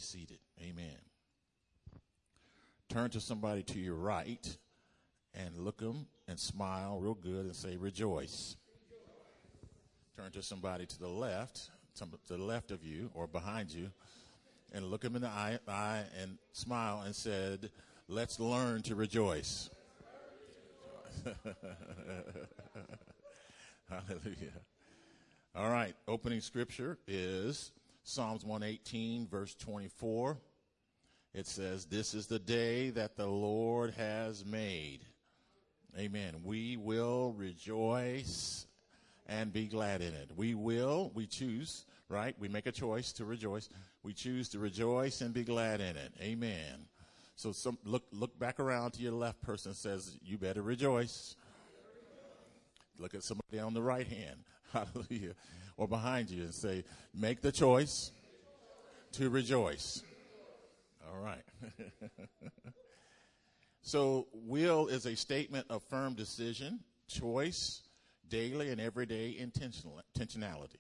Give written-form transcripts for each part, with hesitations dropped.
seated. Amen. Turn to somebody to your right and look them and smile real good and say, rejoice. Turn to somebody to the left of you or behind you, and look them in the eye and smile and said, let's learn to rejoice. Hallelujah. All right. Opening scripture is Psalms 118, verse 24. It says, this is the day that the Lord has made. Amen. We will rejoice and be glad in it. We choose, right? We make a choice to rejoice. We choose to rejoice and be glad in it. Amen. So look back around to your left person says, you better rejoice. Look at somebody on the right hand, hallelujah, or behind you and say, make the choice to rejoice. All right. So will is a statement of firm decision, choice, daily and everyday intentionality.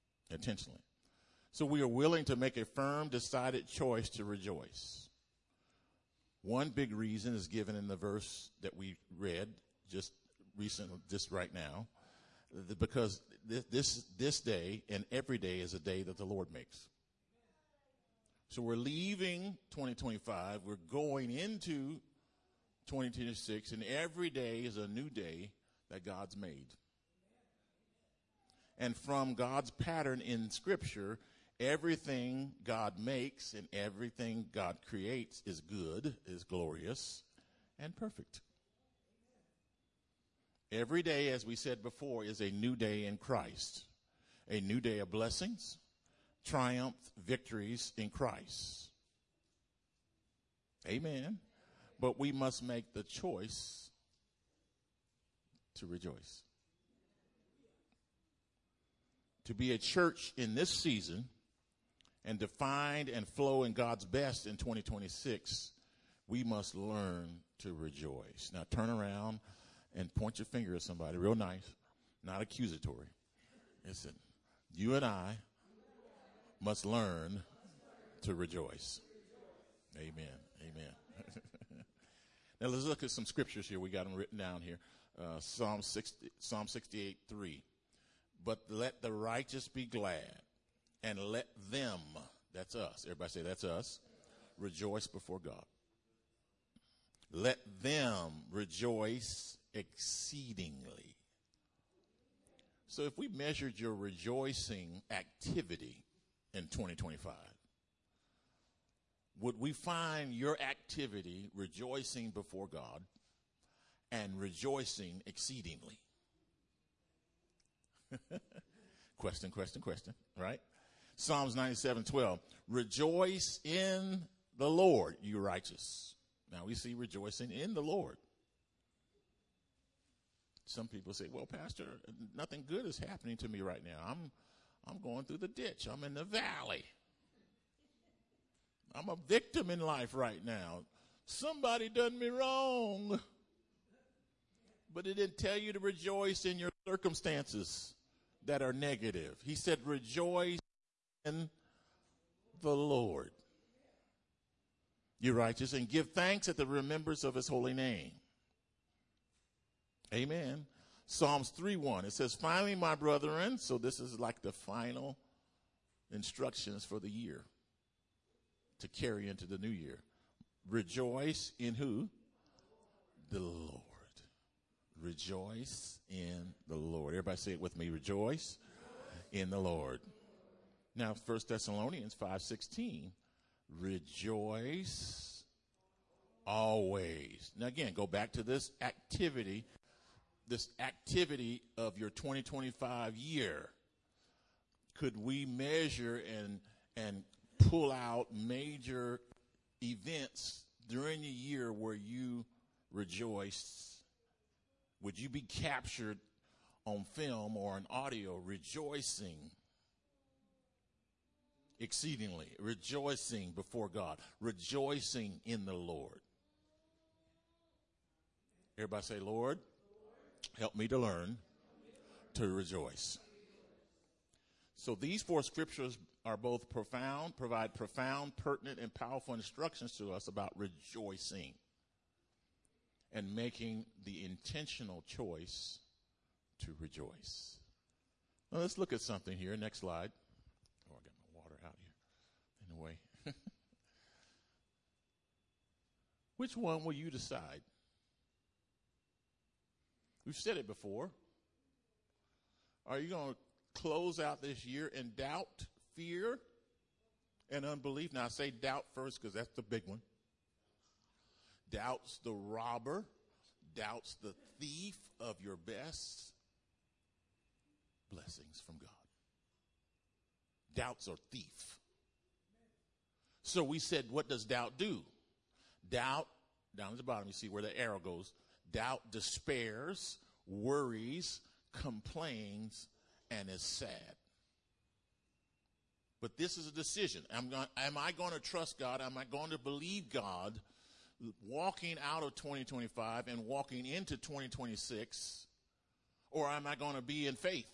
So we are willing to make a firm, decided choice to rejoice. One big reason is given in the verse that we read just right now, because this day and every day is a day that the Lord makes. So we're leaving 2025, we're going into 2026, and every day is a new day that God's made. And from God's pattern in Scripture, everything God makes and everything God creates is good, is glorious, and perfect. Every day, as we said before, is a new day in Christ, a new day of blessings, triumph, victories in Christ. Amen. But we must make the choice to rejoice. To be a church in this season and to find and flow in God's best in 2026, we must learn to rejoice. Now turn around and point your finger at somebody real nice, not accusatory. Listen, you and I must learn to rejoice. Amen. Amen. Now let's look at some scriptures here. We got them written down here. Psalm 68:3. But let the righteous be glad, and let them, that's us, everybody say that's us, rejoice before God. Let them rejoice exceedingly. So if we measured your rejoicing activity in 2025, would we find your activity rejoicing before God and rejoicing exceedingly? Question, right? Psalms 97:12. Rejoice in the Lord, you righteous. Now we see rejoicing in the Lord. Some people say, well, Pastor, nothing good is happening to me right now. I'm going through the ditch. I'm in the valley. I'm a victim in life right now. Somebody done me wrong. But it didn't tell you to rejoice in your circumstances that are negative. He said, rejoice in the Lord, you righteous, and give thanks at the remembrance of his holy name. Amen. Psalms 3:1. It says, finally, my brethren, so this is like the final instructions for the year to carry into the new year. Rejoice in who? The Lord. Rejoice in the Lord. Everybody say it with me. Rejoice in the Lord. Now, 1 Thessalonians 5:16. Rejoice always. Now, again, go back to this activity of your 2025 year. Could we measure and pull out major events during the year where you rejoiced? Would you be captured on film or on audio rejoicing exceedingly, rejoicing before God, rejoicing in the Lord? Everybody say, Lord, help me to learn to rejoice. So these 4 scriptures provide profound, pertinent, and powerful instructions to us about rejoicing and making the intentional choice to rejoice. Now let's look at something here. Next slide. Oh, I got my water out here in the way. Which one will you decide? We've said it before. Are you going to close out this year in doubt, fear, and unbelief? Now, I say doubt first because that's the big one. Doubt's the robber. Doubt's the thief of your best blessings from God. Doubt's a thief. So we said, what does doubt do? Doubt, down at the bottom, you see where the arrow goes. Doubt despairs, worries, complains, and is sad. But this is a decision. Am I going to trust God? Am I going to believe God walking out of 2025 and walking into 2026? Or am I going to be in faith?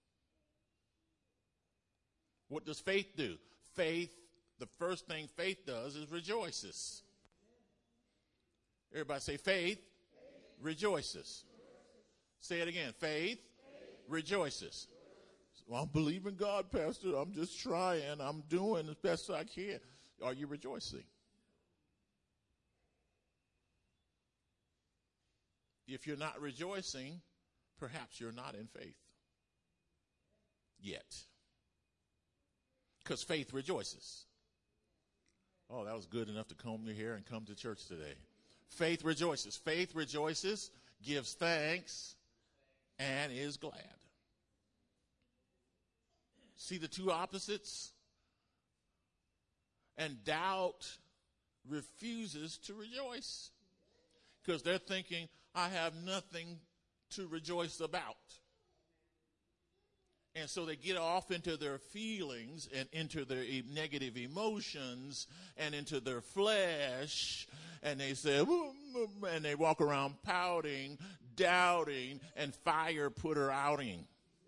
What does faith do? Faith, the first thing faith does is rejoices. Everybody say faith, rejoices. Say it again. Faith, rejoices. Well, I'm believing God, Pastor. I'm just trying. I'm doing as best I can. Are you rejoicing? If you're not rejoicing, perhaps you're not in faith yet. Because faith rejoices. Oh, that was good enough to comb your hair and come to church today. Faith rejoices. Faith rejoices, gives thanks, and is glad. See the two opposites? And doubt refuses to rejoice because they're thinking, I have nothing to rejoice about. And so they get off into their feelings and into their negative emotions and into their flesh. And they say, and they walk around pouting, doubting, and fire put her outing.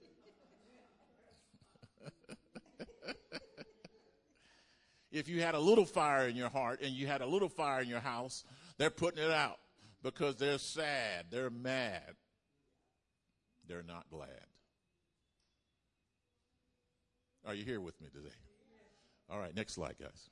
If you had a little fire in your heart and you had a little fire in your house, they're putting it out because they're sad, they're mad, they're not glad. Are you here with me today? All right, next slide, guys.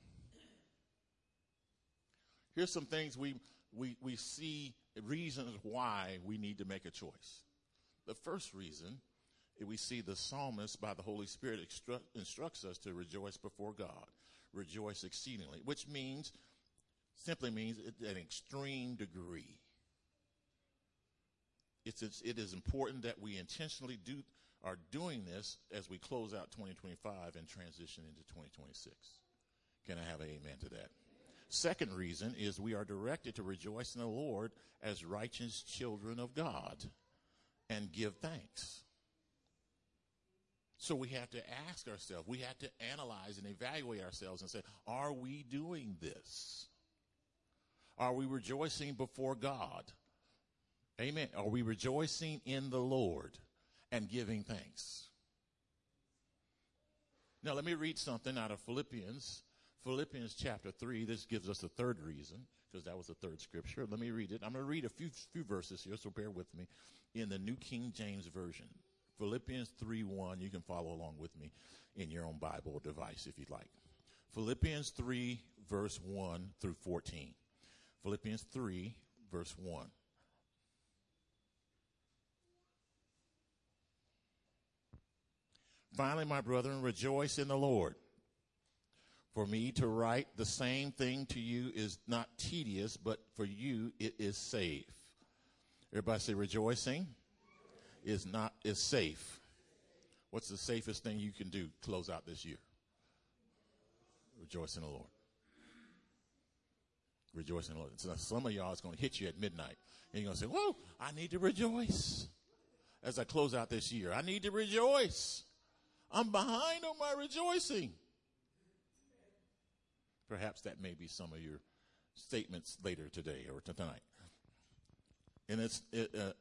Here's some things we see, reasons why we need to make a choice. The first reason, we see the psalmist by the Holy Spirit instructs us to rejoice before God. Rejoice exceedingly, which simply means an extreme degree. It is important that we intentionally are doing this as we close out 2025 and transition into 2026. Can I have an amen to that? Second reason is we are directed to rejoice in the Lord as righteous children of God and give thanks. So we have to ask ourselves, we have to analyze and evaluate ourselves and say, are we doing this? Are we rejoicing before God? Amen. Are we rejoicing in the Lord and giving thanks? Now let me read something out of Philippians chapter 3. This gives us the third reason, because that was the third scripture. Let me read it. I'm going to read a few verses here, so bear with me, in the New King James Version. Philippians 3:1. You can follow along with me in your own Bible or device if you'd like. Philippians 3, verse 1 through 14. Philippians 3, verse 1. Finally, my brethren, rejoice in the Lord. For me to write the same thing to you is not tedious, but for you it is safe. Everybody say rejoicing is safe. What's the safest thing you can do to close out this year? Rejoice in the Lord. Rejoice in the Lord. So some of y'all is going to hit you at midnight. And you're going to say, whoa, I need to rejoice as I close out this year. I need to rejoice. I'm behind on my rejoicing. Perhaps that may be some of your statements later today or tonight. And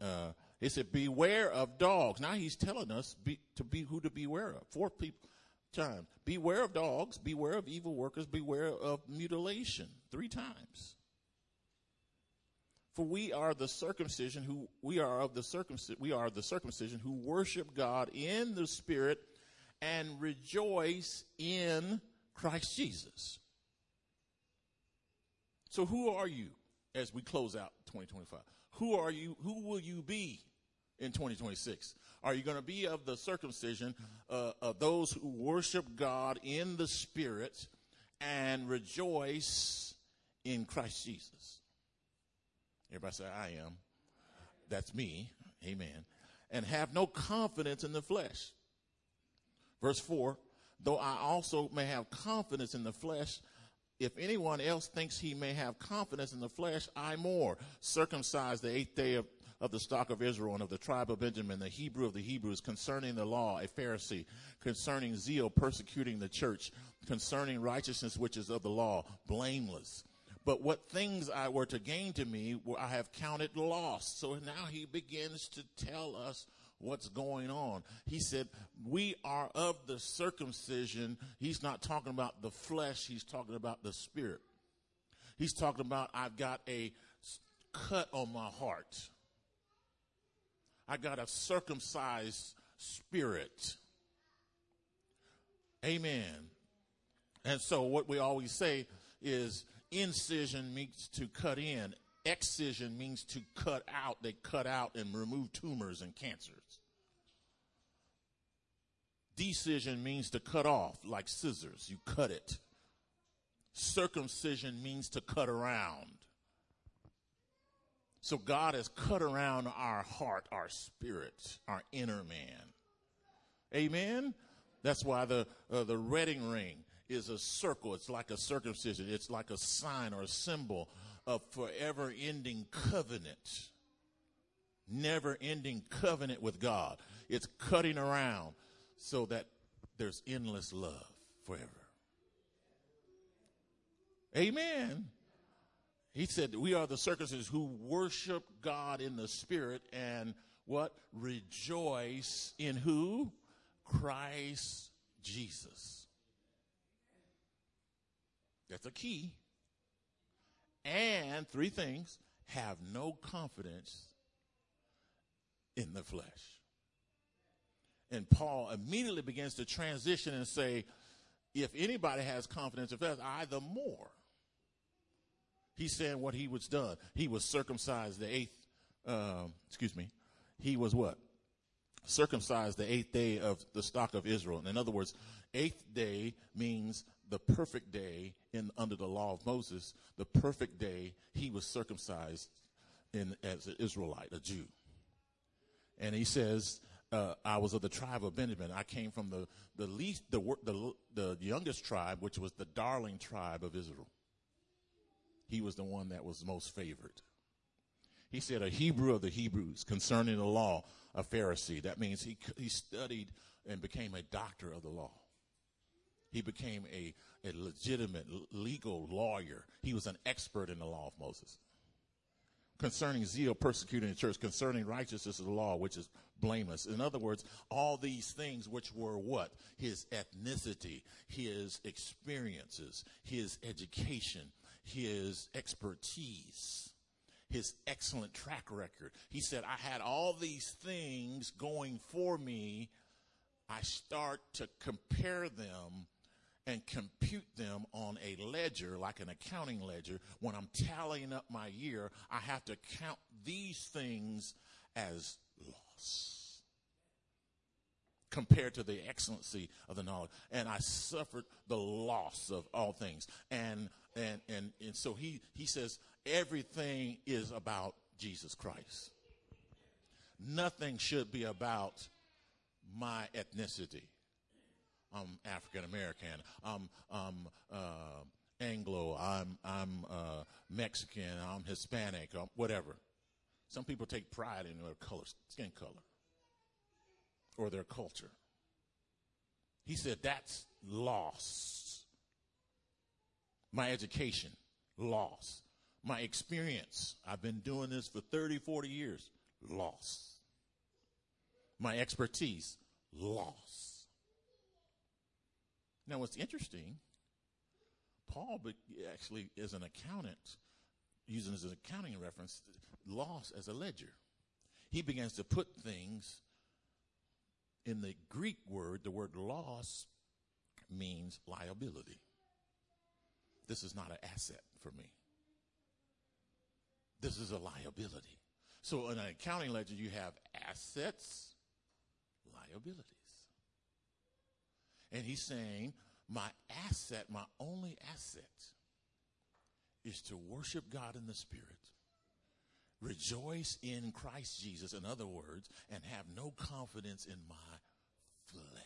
it said, beware of dogs. Now he's telling us who to beware of. Four people. times. Beware of dogs, beware of evil workers, beware of mutilation. 3 times. For we are the circumcision who worship God in the Spirit and rejoice in Christ Jesus. So who are you as we close out 2025? Who are you? Who will you be in 2026? Are you going to be of the circumcision of those who worship God in the Spirit and rejoice in Christ Jesus? Everybody say, I am. That's me. Amen. And have no confidence in the flesh. Verse 4, though I also may have confidence in the flesh, if anyone else thinks he may have confidence in the flesh, I more. Circumcised the 8th day of the stock of Israel and of the tribe of Benjamin, the Hebrew of the Hebrews, concerning the law, a Pharisee, concerning zeal, persecuting the church, concerning righteousness, which is of the law, blameless. But what things I were to gain to me, I have counted loss. So now he begins to tell us what's going on. He said, we are of the circumcision. He's not talking about the flesh. He's talking about the spirit. He's talking about, I've got a cut on my heart. I got a circumcised spirit. Amen. And so what we always say is, incision means to cut in. Excision means to cut out. They cut out and remove tumors and cancers. Decision means to cut off, like scissors. You cut it. Circumcision means to cut around. So God has cut around our heart, our spirit, our inner man. Amen? That's why the wedding ring is a circle. It's like a circumcision. It's like a sign or a symbol of forever-ending covenant. Never-ending covenant with God. It's cutting around so that there's endless love forever. Amen. He said, we are the circumcision who worship God in the Spirit and what? Rejoice in who? Christ Jesus. That's a key. And 3 things, have no confidence in the flesh. And Paul immediately begins to transition and say, if anybody has confidence in the flesh, I the more. He's saying what he was done. He was circumcised the 8th, he was what? Circumcised the 8th day of the stock of Israel. In other words, 8th day means the perfect day under the law of Moses. The perfect day he was circumcised as an Israelite, a Jew. And he says, I was of the tribe of Benjamin. I came from the youngest tribe, which was the darling tribe of Israel. He was the one that was most favored. He said, a Hebrew of the Hebrews, concerning the law, a Pharisee. That means he studied and became a doctor of the law. He became a legitimate legal lawyer. He was an expert in the law of Moses. Concerning zeal, persecuting the church. Concerning righteousness of the law, which is blameless. In other words, all these things which were what? His ethnicity, his experiences, his education, his expertise, his excellent track record. He said, I had all these things going for me. I start to compare them and compute them on a ledger, like an accounting ledger. When I'm tallying up my year, I have to count these things as loss compared to the excellency of the knowledge. And I suffered the loss of all things. And so he says everything is about Jesus Christ. Nothing should be about my ethnicity. I'm African American. I'm Anglo. I'm Mexican. I'm Hispanic. Whatever. Some people take pride in their color, skin color, or their culture. He said that's loss. My education, loss. My experience, I've been doing this for 30, 40 years, loss. My expertise, loss. Now, what's interesting, Paul actually is an accountant, using as an accounting reference, loss as a ledger. He begins to put things in the Greek word. The word loss means liability. This is not an asset for me. This is a liability. So in an accounting ledger, you have assets, liabilities. And he's saying, my asset, my only asset, is to worship God in the Spirit, rejoice in Christ Jesus, in other words, and have no confidence in my flesh.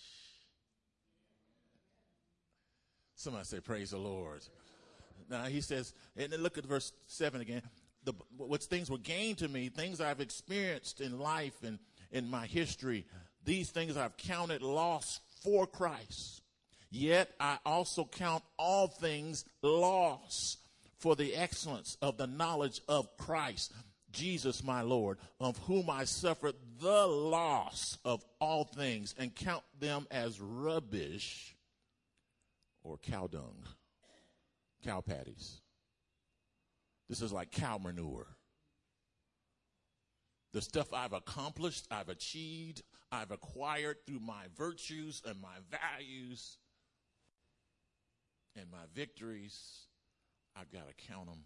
Somebody say, praise the Lord. Now he says, and then look at verse 7 again. What things were gained to me, things I've experienced in life and in my history, these things I've counted loss for Christ. Yet I also count all things loss for the excellence of the knowledge of Christ, Jesus my Lord, of whom I suffered the loss of all things, and count them as rubbish or cow dung, cow patties. This is like cow manure. The stuff I've accomplished, I've achieved, I've acquired through my virtues and my values and my victories, I've got to count them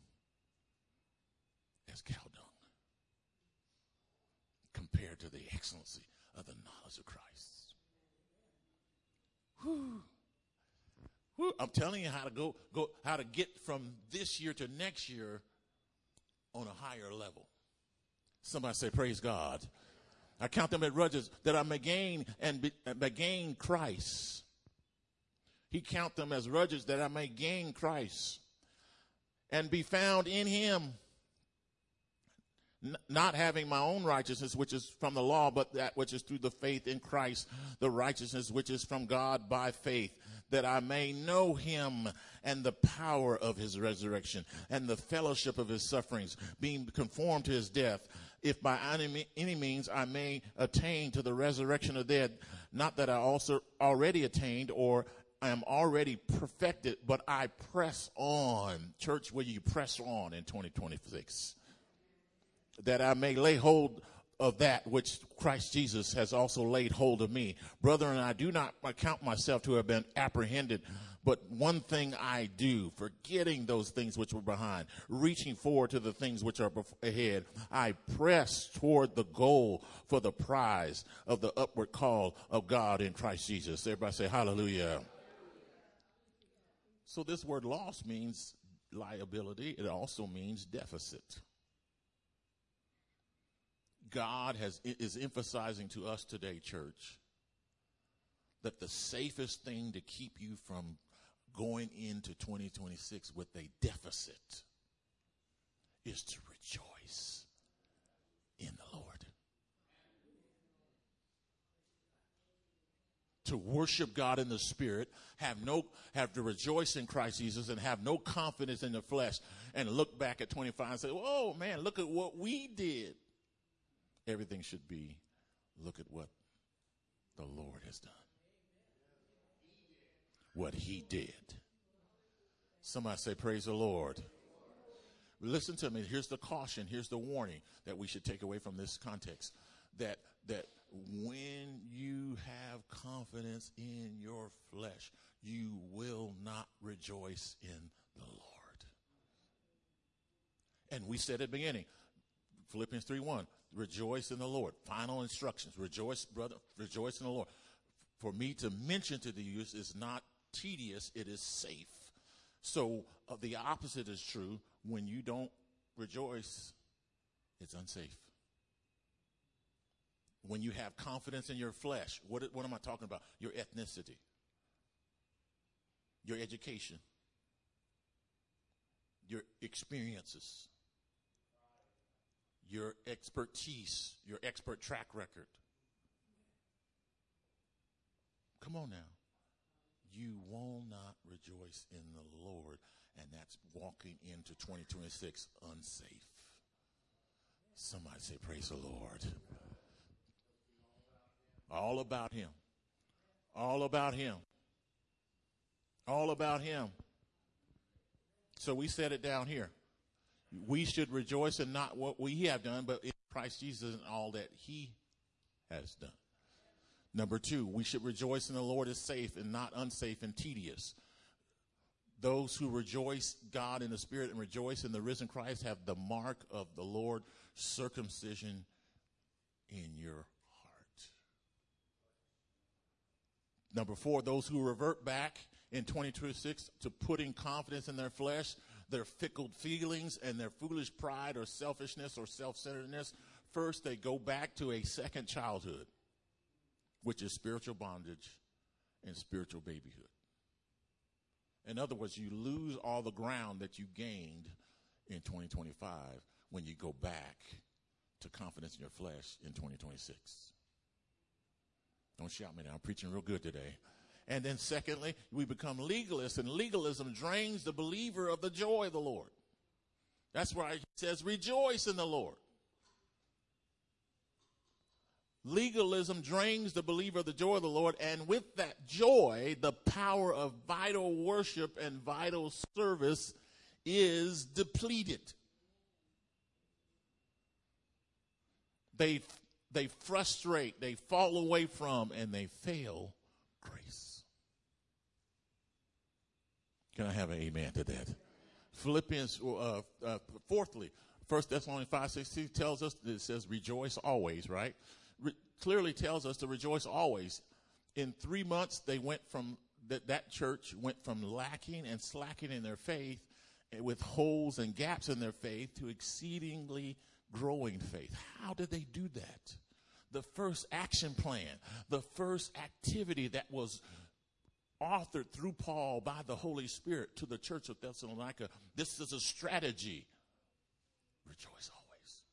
as cow dung compared to the excellency of the knowledge of Christ. Whew. Whew. I'm telling you how to how to get from this year to next year on a higher level. Somebody say, praise God. I count them as rudges that I may gain may gain Christ. He count them as rudges that I may gain Christ and be found in him, not having my own righteousness, which is from the law, but that which is through the faith in Christ, the righteousness which is from God by faith, that I may know him and the power of his resurrection and the fellowship of his sufferings, being conformed to his death, if by any means I may attain to the resurrection of the dead. Not that I also already attained or I am already perfected, but I press on. Church, will you press on in 2026? That I may lay hold of that which Christ Jesus has also laid hold of me. Brethren, I do not account myself to have been apprehended, but one thing I do, forgetting those things which were behind, reaching forward to the things which are ahead, I press toward the goal for the prize of the upward call of God in Christ Jesus. Everybody say hallelujah. So this word loss means liability. It also means deficit. God is emphasizing to us today, church, that the safest thing to keep you from going into 2026 with a deficit is to rejoice in the Lord. To worship God in the Spirit, have to rejoice in Christ Jesus and have no confidence in the flesh and look back at 25 and say, oh man, look at what we did. Everything should be, look at what the Lord has done. What he did. Somebody say, praise the Lord. Listen to me. Here's the caution. Here's the warning that we should take away from this context. That when you have confidence in your flesh, you will not rejoice in the Lord. And we said at the beginning, Philippians 3:1, rejoice in the Lord. Final instructions. Rejoice, brother. Rejoice in the Lord. For me to mention to the youth is not tedious. It is safe. So the opposite is true. When you don't rejoice, it's unsafe. When you have confidence in your flesh, what am I talking about? Your ethnicity, your education, your experiences, your expertise, your expert track record. Come on now. You will not rejoice in the Lord, and that's walking into 2026 unsafe. Somebody say, praise the Lord. All about him. All about him. All about him. So we set it down here. We should rejoice in not what we have done, but in Christ Jesus and all that he has done. Number 2, we should rejoice in the Lord is safe and not unsafe and tedious. Those who rejoice God in the Spirit and rejoice in the risen Christ have the mark of the Lord, circumcision in your heart. Number 4, those who revert back in 2026 to putting confidence in their flesh, their fickle feelings, and their foolish pride or selfishness or self-centeredness. First, they go back to a second childhood, which is spiritual bondage and spiritual babyhood. In other words, you lose all the ground that you gained in 2025 when you go back to confidence in your flesh in 2026. Don't shout me now. I'm preaching real good today. And then secondly, we become legalists, and legalism drains the believer of the joy of the Lord. That's why it says rejoice in the Lord. Legalism drains the believer of the joy of the Lord, and with that joy, the power of vital worship and vital service is depleted. They frustrate, they fall away from, and they fail grace. Can I have an amen to that? Philippians, fourthly, 1 Thessalonians 5:16 tells us, it says rejoice always, right? Clearly tells us to rejoice always. In 3 months, they went from, that church went from lacking and slacking in their faith with holes and gaps in their faith to exceedingly growing faith. How did they do that? The first action plan, the first activity that was authored through Paul by the Holy Spirit to the church of Thessalonica. This is a strategy. Rejoice always.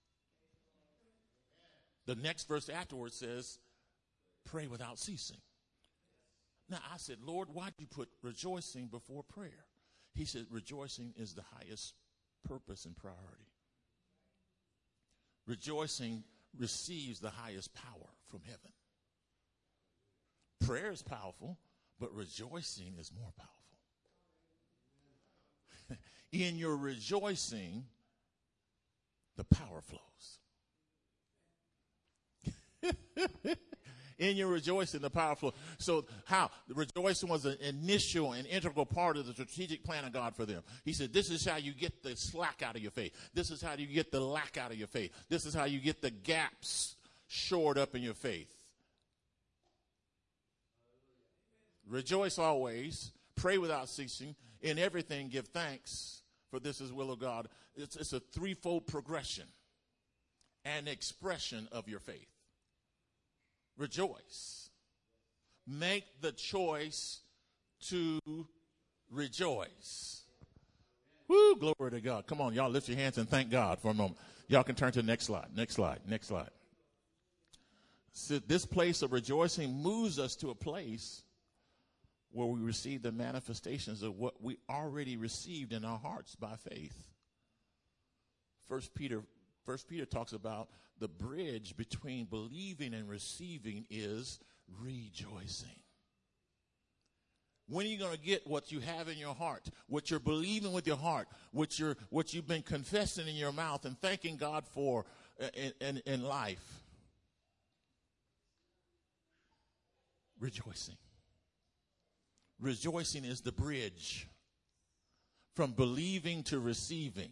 The next verse afterwards says, pray without ceasing. Now I said, Lord, why did you put rejoicing before prayer? He said, rejoicing is the highest purpose and priority. Rejoicing receives the highest power from heaven. Prayer is powerful, but rejoicing is more powerful. In your rejoicing, the power flows. In your rejoicing, the power flows. So how? The rejoicing was an initial and integral part of the strategic plan of God for them. He said, this is how you get the slack out of your faith. This is how you get the lack out of your faith. This is how you get the gaps shored up in your faith. Rejoice always, pray without ceasing, in everything give thanks, for this is the will of God. It's a threefold progression and expression of your faith. Rejoice. Make the choice to rejoice. Woo, glory to God. Come on, y'all lift your hands and thank God for a moment. Y'all can turn to the next slide, next slide, next slide. So this place of rejoicing moves us to a place where we receive the manifestations of what we already received in our hearts by faith. First Peter talks about the bridge between believing and receiving is rejoicing. When are you going to get what you have in your heart, what you're believing with your heart, what you've been confessing in your mouth and thanking God for in life? Rejoicing. Rejoicing is the bridge from believing to receiving.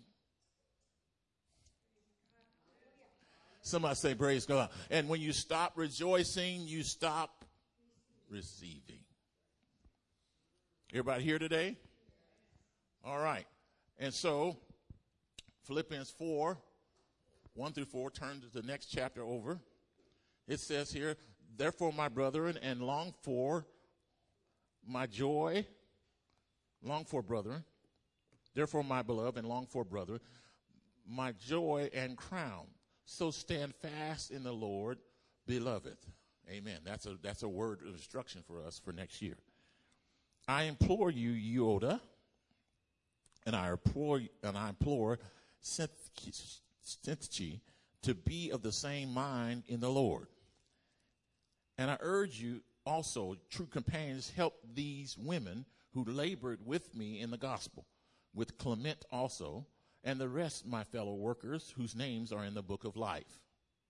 Somebody say, praise God. And when you stop rejoicing, you stop receiving. Everybody here today? All right. And so, Philippians 4, 1 through 4, turn to the next chapter over. It says here, therefore, my brethren, and long for my joy, long for brethren, therefore, my beloved, and long for brethren, my joy and crown. So stand fast in the Lord, beloved. Amen. That's a word of instruction for us for next year. I implore you, Euodia, and I implore Syntyche to be of the same mind in the Lord. And I urge you also, true companions, help these women who labored with me in the gospel, with Clement also, and the rest my fellow workers whose names are in the book of life.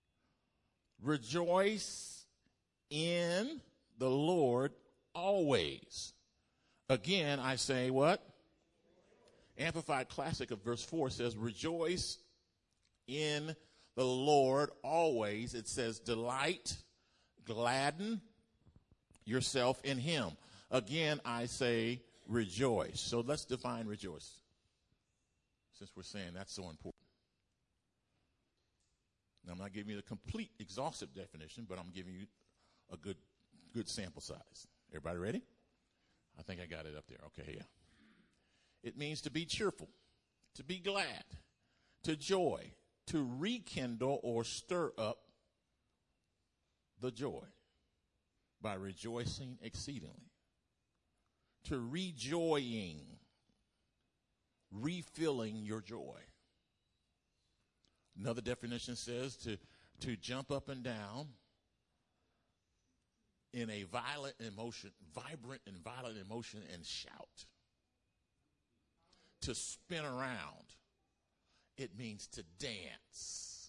Rejoice in the Lord always. Again, I say what? Amplified Classic of verse 4 says, rejoice in the Lord always. It says, delight, gladden yourself in him. Again, I say rejoice. So let's define rejoice, since we're saying that's so important. Now, I'm not giving you the complete exhaustive definition, but I'm giving you a good sample size. Everybody ready? I think I got it up there. Okay, yeah. It means to be cheerful, to be glad, to joy, to rekindle or stir up the joy by rejoicing exceedingly. To rejoying, refilling your joy. Another definition says to jump up and down in a vibrant and violent emotion and shout. To spin around. It means to dance.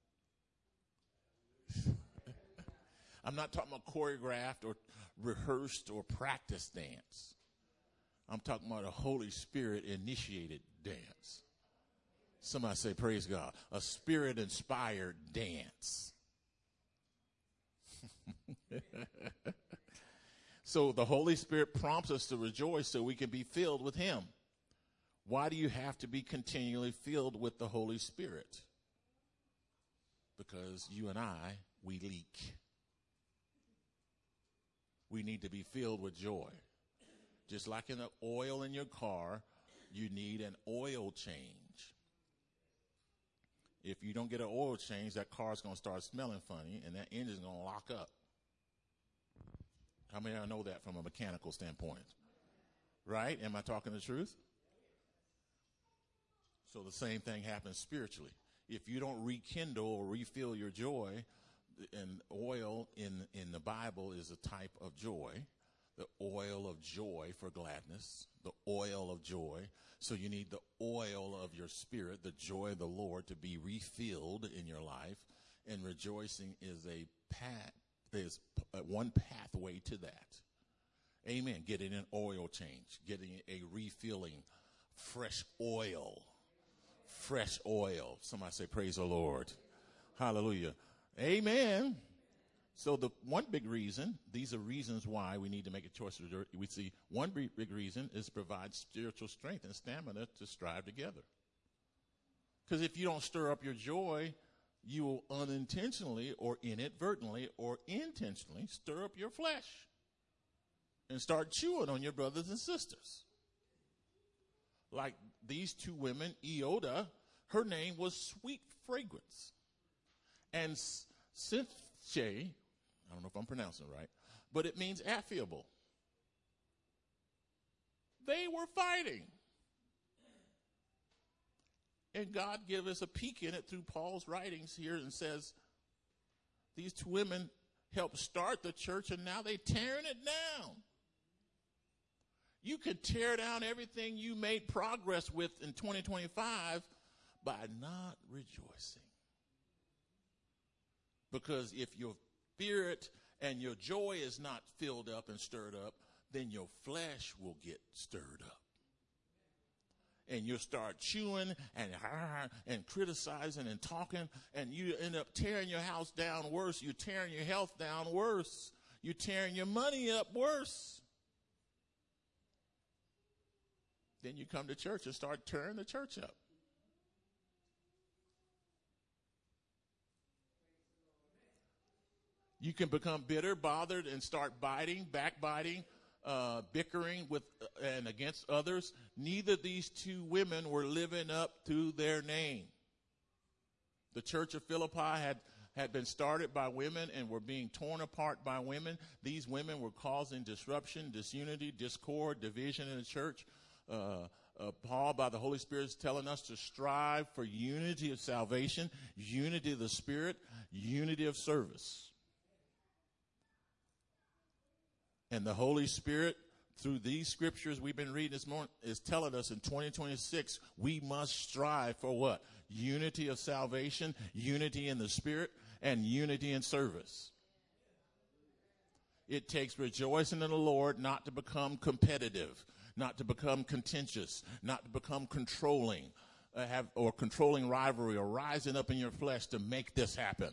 I'm not talking about choreographed or rehearsed or practiced dance. I'm talking about a Holy Spirit initiated dance. Somebody say, praise God. A Spirit inspired dance. So the Holy Spirit prompts us to rejoice so we can be filled with him. Why do you have to be continually filled with the Holy Spirit? Because you and I, we leak. We need to be filled with joy. Just like in the oil in your car, you need an oil change. If you don't get an oil change, that car's going to start smelling funny, and that engine's going to lock up. How many of you know that from a mechanical standpoint? Right? Am I talking the truth? So the same thing happens spiritually. If you don't rekindle or refill your joy, and oil in the Bible is a type of joy, the oil of joy for gladness, the oil of joy. So you need the oil of your spirit, the joy of the Lord, to be refilled in your life. And rejoicing is one pathway to that. Amen. Getting an oil change, getting a refilling, fresh oil. Fresh oil. Somebody say, praise the Lord. Hallelujah. Amen. So the one big reason, these are reasons why we need to make a choice. We see one big reason is provide spiritual strength and stamina to strive together. Because if you don't stir up your joy, you will unintentionally or inadvertently or intentionally stir up your flesh and start chewing on your brothers and sisters. Like these two women, Eoda, her name was Sweet Fragrance. And Synche, I don't know if I'm pronouncing it right, but it means affable. They were fighting. And God gives us a peek in it through Paul's writings here and says, these two women helped start the church and now they're tearing it down. You could tear down everything you made progress with in 2025 by not rejoicing. Because if your spirit and your joy is not filled up and stirred up, then your flesh will get stirred up. And you'll start chewing and criticizing and talking, and you end up tearing your house down worse. You're tearing your health down worse. You're tearing your money up worse. Then you come to church and start tearing the church up. You can become bitter, bothered, and start biting, backbiting, bickering with and against others. Neither these two women were living up to their name. The church of Philippi had been started by women and were being torn apart by women. These women were causing disruption, disunity, discord, division in the church. Paul, by the Holy Spirit, is telling us to strive for unity of salvation, unity of the Spirit, unity of service. And the Holy Spirit through these scriptures we've been reading this morning is telling us in 2026 we must strive for what? Unity of salvation, unity in the spirit, and unity in service. It takes rejoicing in the Lord not to become competitive, not to become contentious, not to become controlling, or controlling rivalry or rising up in your flesh to make this happen.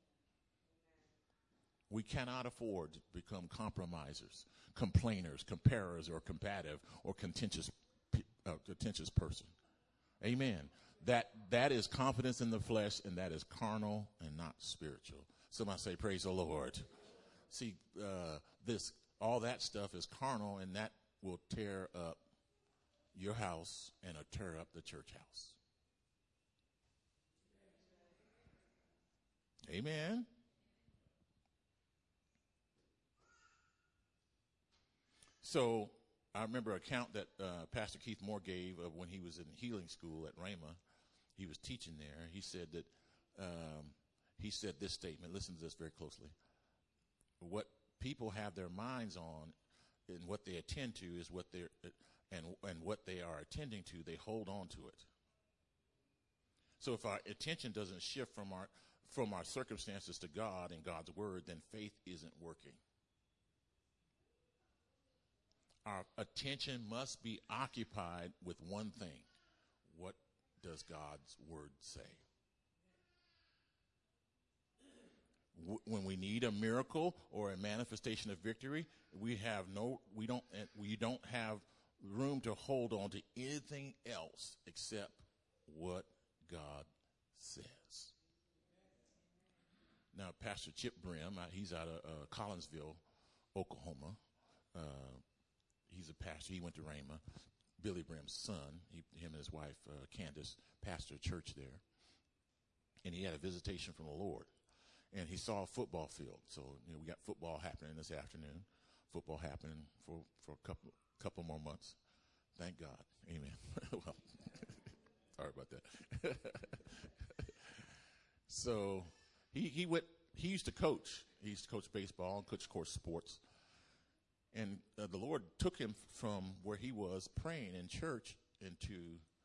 We cannot afford to become compromisers, complainers, comparers, or combative, or contentious person. Amen. That is confidence in the flesh, and that is carnal and not spiritual. Somebody say, praise the Lord. See, all that stuff is carnal, and that will tear up your house and it'll tear up the church house. Amen. So I remember an account that Pastor Keith Moore gave of when he was in healing school at Rhema. He was teaching there. He said that he said this statement. Listen to this very closely. What people have their minds on and what they attend to is what they're and what they are attending to, they hold on to it. So if our attention doesn't shift from our circumstances to God and God's word, then faith isn't working. Our attention must be occupied with one thing. What does God's word say? When we need a miracle or a manifestation of victory, we don't have room to hold on to anything else except what God says. Now, Pastor Chip Brim, he's out of Collinsville, Oklahoma. He's a pastor. He went to Rhema. Billy Brim's son, him and his wife, Candace, pastor a church there. And he had a visitation from the Lord. And he saw a football field. So, we got football happening this afternoon. Football happening for a couple more months. Thank God. Amen. Well, sorry about that. So he used to coach. He used to coach baseball and coach, of course, sports. And the Lord took him from where he was praying in church into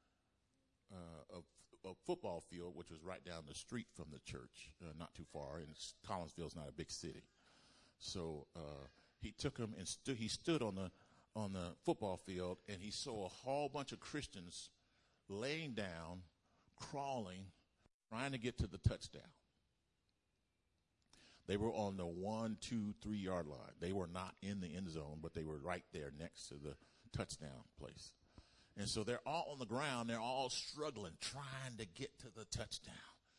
a football field, which was right down the street from the church, not too far. And Collinsville's not a big city. So he took him and he stood on the football field, and he saw a whole bunch of Christians laying down, crawling, trying to get to the touchdown. They were on the 1, 2, 3 yard line. They were not in the end zone, but they were right there next to the touchdown place. And so they're all on the ground. They're all struggling, trying to get to the touchdown,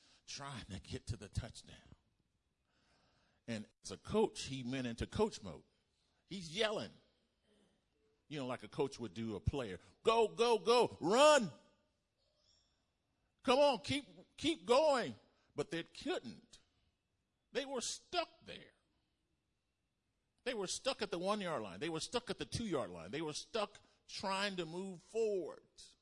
And as a coach, he went into coach mode. He's yelling, like a coach would do a player. Go, go, go, run. Come on, keep going. But they couldn't. They were stuck there. They were stuck at the 1 yard line. They were stuck at the 2 yard line. They were stuck trying to move forward.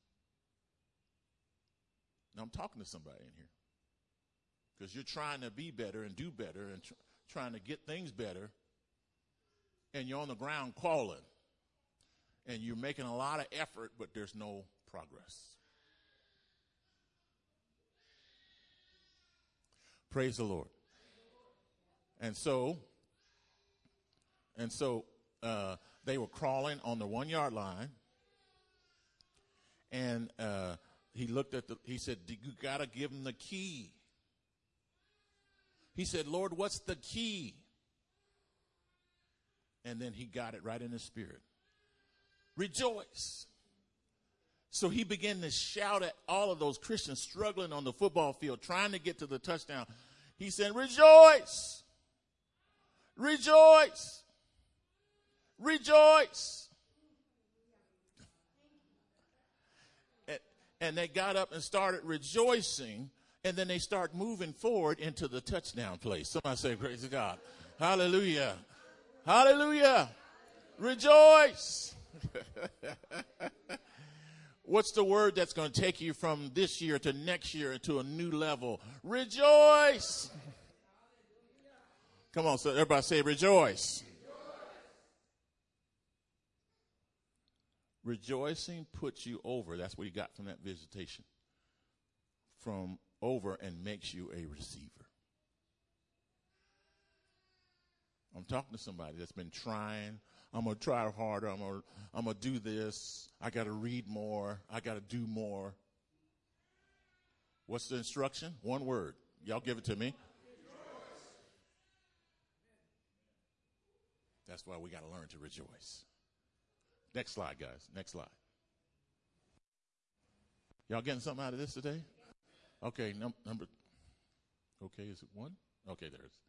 Now I'm talking to somebody in here. Because you're trying to be better and do better and trying to get things better. And you're on the ground crawling. And you're making a lot of effort, but there's no progress. Praise the Lord. And so they were crawling on the 1 yard line. And he said, you got to give him the key. He said, Lord, what's the key? And then he got it right in his spirit. Rejoice. So he began to shout at all of those Christians struggling on the football field, trying to get to the touchdown. He said, rejoice. Rejoice. Rejoice. And they got up and started rejoicing, and then they start moving forward into the touchdown place. Somebody say, praise God. Hallelujah. Hallelujah. Rejoice. What's the word that's going to take you from this year to next year to a new level? Rejoice. Come on, so everybody say rejoice. Rejoicing puts you over. That's what he got from that visitation. From over and makes you a receiver. I'm talking to somebody that's been trying. I'm going to try harder. I'm going to do this. I got to read more. I got to do more. What's the instruction? One word. Y'all give it to me. Rejoice. That's why we got to learn to rejoice. Next slide, guys. Next slide. Y'all getting something out of this today? Okay, number. Okay, is it one? Okay, there it is.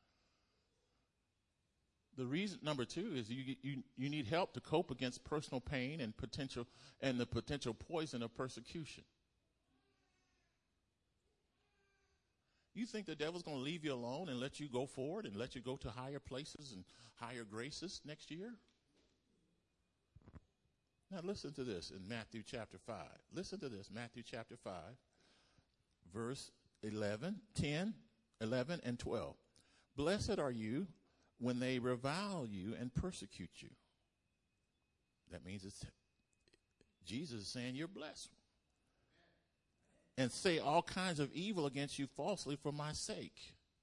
The reason, number 2, is you need help to cope against personal pain and the potential poison of persecution. You think the devil's going to leave you alone and let you go forward and let you go to higher places and higher graces next year? Now listen to this in Matthew chapter 5. Listen to this, Matthew chapter 5, verse 10, 11, and 12. Blessed are you when they revile you and persecute you. That means Jesus is saying you're blessed. And say all kinds of evil against you falsely for my sake.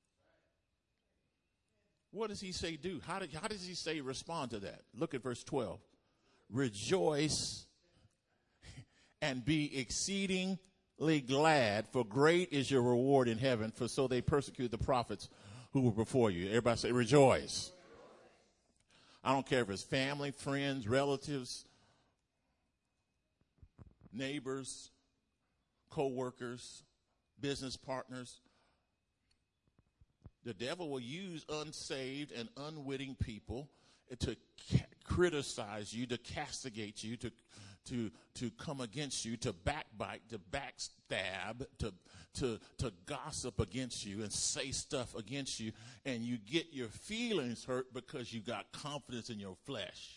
What does he say do? How does he say respond to that? Look at verse 12. Rejoice and be exceedingly glad, for great is your reward in heaven, for so they persecuted the prophets who were before you. Everybody say rejoice. I don't care if it's family, friends, relatives, neighbors, co-workers, business partners. The devil will use unsaved and unwitting people to criticize you, to castigate you, to come against you, to backbite, to backstab, to gossip against you and say stuff against you, and you get your feelings hurt because you got confidence in your flesh.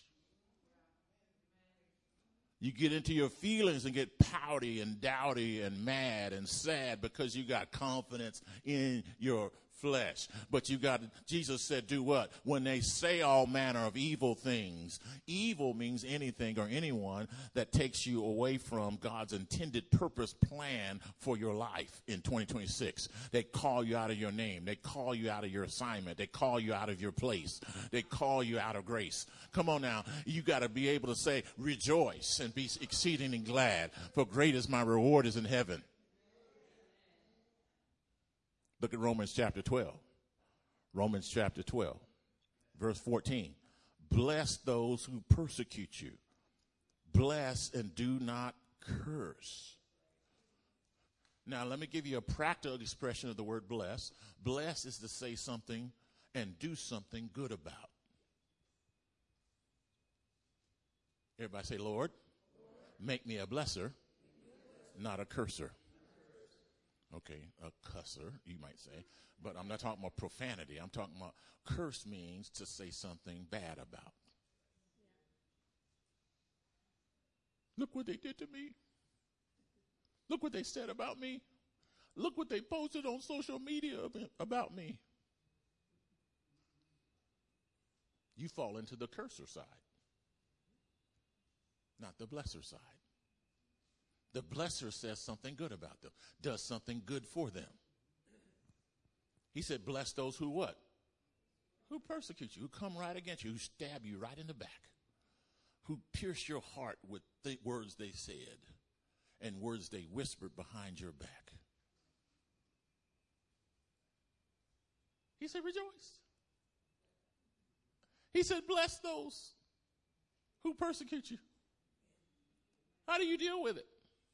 You get into your feelings and get pouty and dowdy and mad and sad because you got confidence in your flesh. But Jesus said, do what? When they say all manner of evil things, evil means anything or anyone that takes you away from God's intended purpose plan for your life in 2026. They call you out of your name. They call you out of your assignment. They call you out of your place. They call you out of grace. Come on now. You got to be able to say, rejoice and be exceedingly glad, for great is my reward is in heaven. Look at Romans chapter 12. Romans chapter 12, verse 14. Bless those who persecute you. Bless and do not curse. Now, let me give you a practical expression of the word bless. Bless is to say something and do something good about. Everybody say, Lord, make me a blesser, not a curser. Okay, a cusser, you might say. But I'm not talking about profanity. I'm talking about curse means to say something bad about. Look what they did to me. Look what they said about me. Look what they posted on social media about me. You fall into the curser side, not the blesser side. The blesser says something good about them, does something good for them. He said, bless those who what? Who persecute you, who come right against you, who stab you right in the back, who pierce your heart with the words they said and words they whispered behind your back. He said, rejoice. He said, bless those who persecute you. How do you deal with it?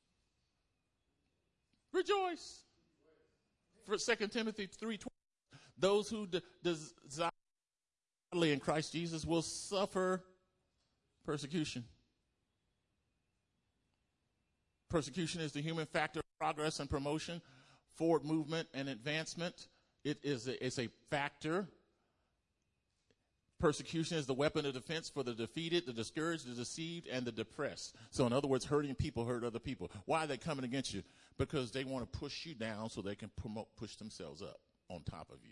Rejoice. For 2 Timothy 3:20, those who desire in Christ Jesus will suffer persecution. Persecution is the human factor of progress and promotion, forward movement and advancement. It's a factor. Persecution is the weapon of defense for the defeated, the discouraged, the deceived, and the depressed. So in other words, hurting people hurt other people. Why are they coming against you? Because they want to push you down so they can push themselves up on top of you.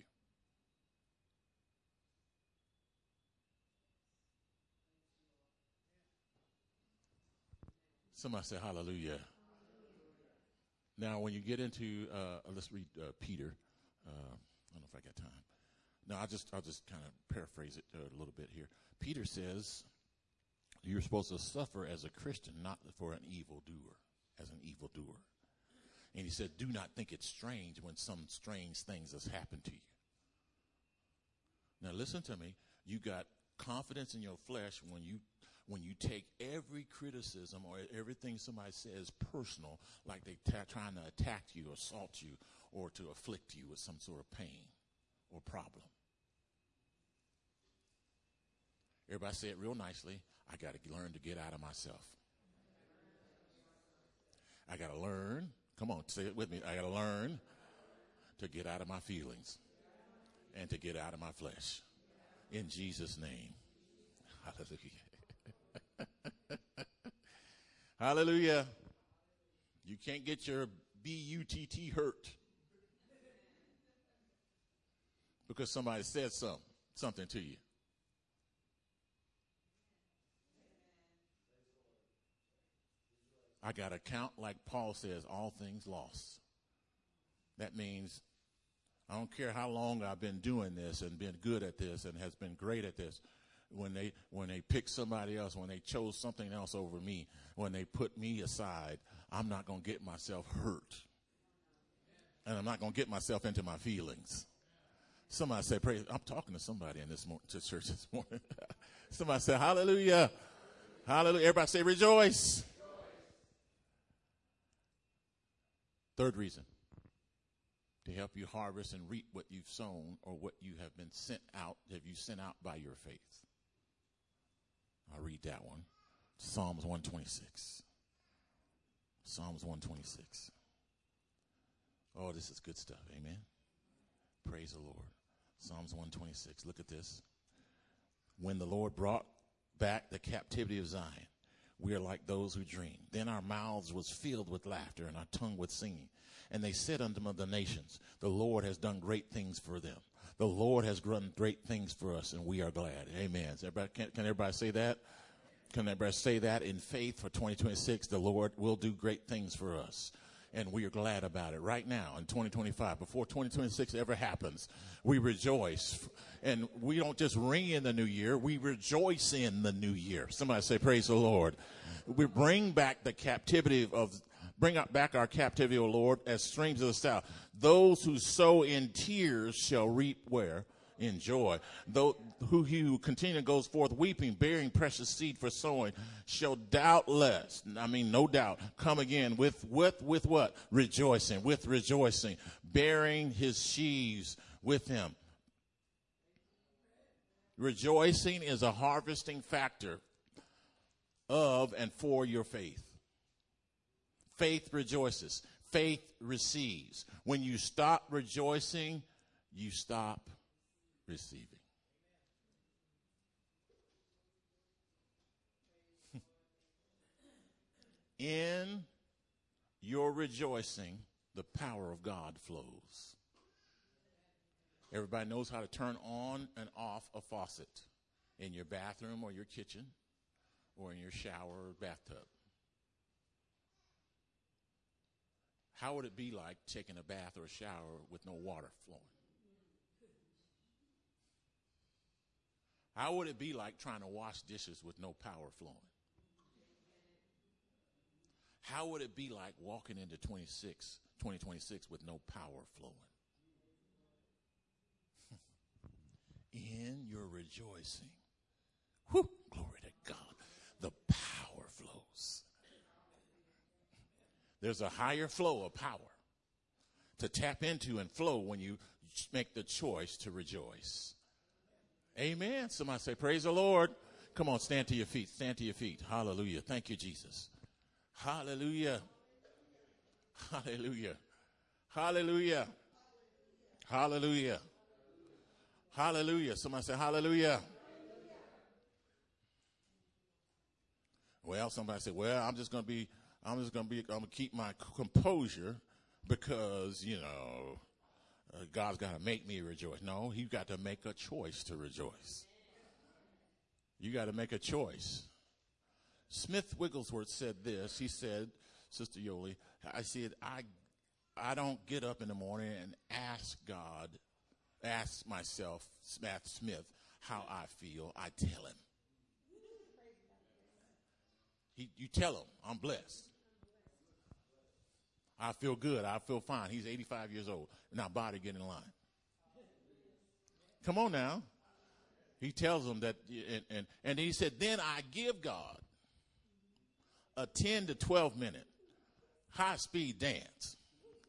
Somebody say hallelujah. Now, when you get into, let's read Peter. I don't know if I got time. No, I'll just kind of paraphrase it a little bit here. Peter says, you're supposed to suffer as a Christian, not for an evildoer, as an evildoer. And he said, do not think it's strange when some strange things has happened to you. Now, listen to me. You got confidence in your flesh when you take every criticism or everything somebody says personal, like they trying to attack you, assault you, or to afflict you with some sort of pain or problem. Everybody say it real nicely. I got to learn to get out of myself. I got to learn. Come on, say it with me. I got to learn to get out of my feelings and to get out of my flesh. In Jesus' name. Hallelujah. Hallelujah. You can't get your B-U-T-T hurt because somebody said something to you. I got to count, like Paul says, all things lost. That means I don't care how long I've been doing this and been good at this and has been great at this. When they pick somebody else, when they chose something else over me, when they put me aside, I'm not going to get myself hurt. And I'm not going to get myself into my feelings. Somebody say, praise. I'm talking to somebody in this to church this morning. Somebody say, hallelujah. Hallelujah. Everybody say, rejoice. Third reason, to help you harvest and reap what you've sown or what you have been sent out by your faith. I'll read that one. Psalms 126. Psalms 126. Oh, this is good stuff. Amen. Praise the Lord. Psalms 126. Look at this. When the Lord brought back the captivity of Zion, we are like those who dream. Then our mouths was filled with laughter and our tongue with singing. And they said unto the nations, the Lord has done great things for them. The Lord has done great things for us, and we are glad. Amen. Can everybody say that? Can everybody say that in faith for 2026? The Lord will do great things for us. And we are glad about it right now in 2025. Before 2026 ever happens, we rejoice. And we don't just ring in the new year. We rejoice in the new year. Somebody say, praise the Lord. We bring back the captivity bring back our captivity, O Lord, as streams of the south. Those who sow in tears shall reap where? In joy. He who continually goes forth weeping, bearing precious seed for sowing, shall no doubt, come again with what? Rejoicing, with rejoicing, bearing his sheaves with him. Rejoicing is a harvesting factor of and for your faith. Faith rejoices. Faith receives. When you stop rejoicing, you stop receiving. In your rejoicing, the power of God flows. Everybody knows how to turn on and off a faucet in your bathroom or your kitchen or in your shower or bathtub. How would it be like taking a bath or a shower with no water flowing? How would it be like trying to wash dishes with no power flowing? How would it be like walking into 2026 with no power flowing? In your rejoicing, glory to God, the power flows. There's a higher flow of power to tap into and flow when you make the choice to rejoice. Amen. Somebody say, praise the Lord. Come on, stand to your feet. Stand to your feet. Hallelujah. Thank you, Jesus. Hallelujah. Hallelujah. Hallelujah. Hallelujah. Hallelujah. Somebody say hallelujah. Well, somebody said, well, I'm gonna keep my composure because, God's got to make me rejoice. No, you got to make a choice to rejoice. You got to make a choice. Smith Wigglesworth said this. He said, Sister Yoli, I said, I don't get up in the morning and ask myself, Matt Smith, how I feel. I tell him. You tell him, I'm blessed. I feel good. I feel fine. He's 85 years old. Now, body, get in line. Come on now. He tells him that, and he said, then I give God a 10 to 12 minute high-speed dance.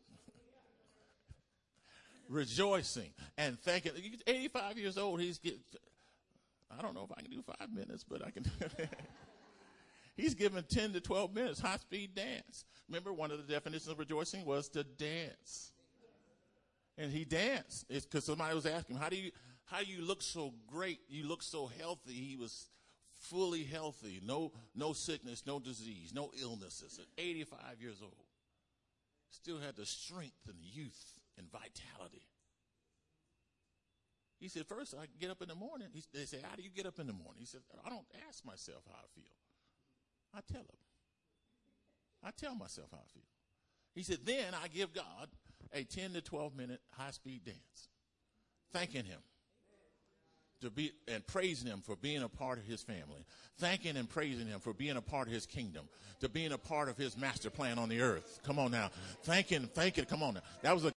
Rejoicing and thanking. He's 85 years old. I don't know if I can do 5 minutes, but I can. He's given 10 to 12 minutes high-speed dance. Remember, one of the definitions of rejoicing was to dance. And he danced. It's because somebody was asking him, how do you look so great? You look so healthy. He was fully healthy. No sickness, no disease, no illnesses. At 85 years old. Still had the strength and youth and vitality. He said, first I get up in the morning. They say, how do you get up in the morning? He said, I don't ask myself how I feel. I tell him. I tell myself how I feel. He said, then I give God a 10 to 12 minute high-speed dance, thanking him and praising him for being a part of his family, thanking and praising him for being a part of his kingdom, to being a part of his master plan on the earth. Come on now. Thanking, come on now. That was a